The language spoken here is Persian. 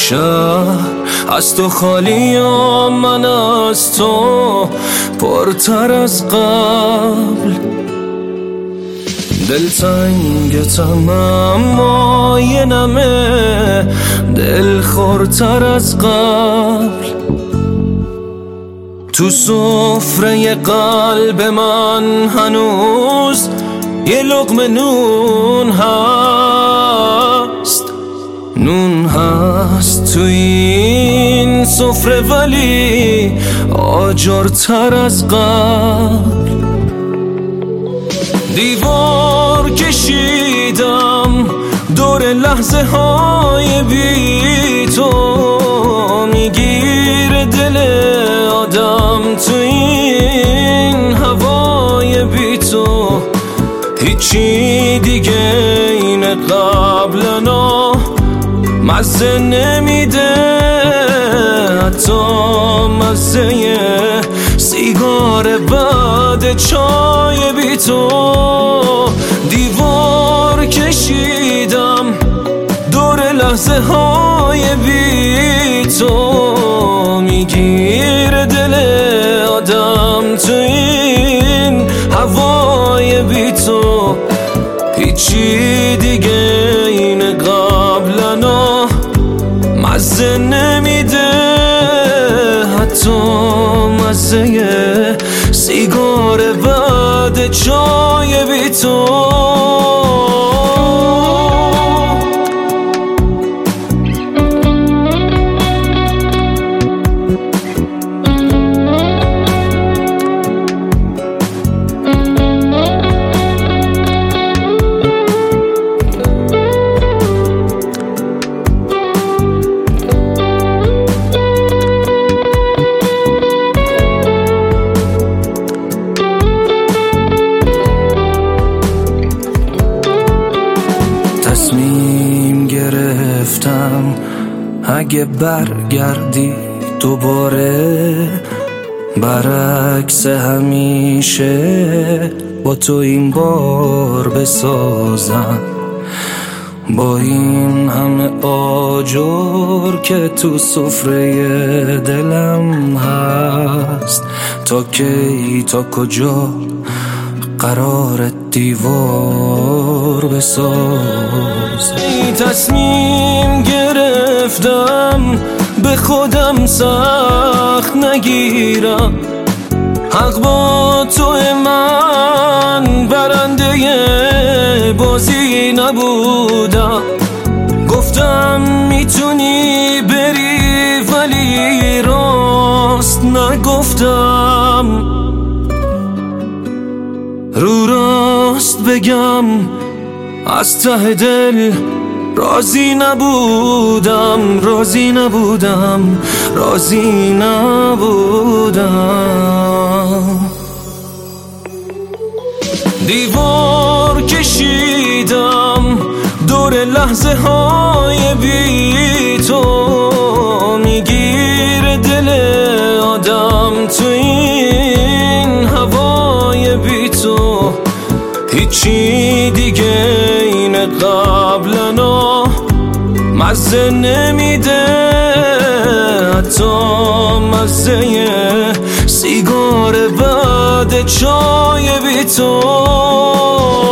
شهر از تو خالی و من از تو پرتر از قبل. دلتنگتم اما یه نمه دل خورتر از قبل. تو سفره قلب من هنوز یه لقمه نون هست. نون هست تو این سفره ولی آجرتر از قبل. دیوار کشیدم دور لحظه های بی تو، میگیره دل آدم تو این هوای بی تو. هیچی دیگه این قبلنا مزه نمیده، حتی مزه سیگار بعد چای بی تو. دیوار کشیدم دور لحظه های بی تو، میگیره دل آدم تو این هوای بی تو. هیچی دیگه این قبلنا مزه نمیده، حتی مزه سیگار بعد چای بی تو. تصمیم گرفتم اگه برگردی دوباره، برعکس همیشه با تو این بار بسازم. با این همه آجر که تو سفره دلم هست، تا کی تا کجا قرار دیوار بساز. تصمیم گرفتم به خودم سخت نگیرم، حق با تو من برنده بازی نبودم. گفتم میتونی بری ولی راست نگفتم. رو راست بگم از ته دل راضی نبودم، راضی نبودم، راضی نبودم. دیوار کشیدم دور لحظه های بی تو، میگیره دل آدم تو این هوای بی تو. هیچی دیگه این قبلنا مزه نمیده، حتی مزه سیگار بعد چای بی تو.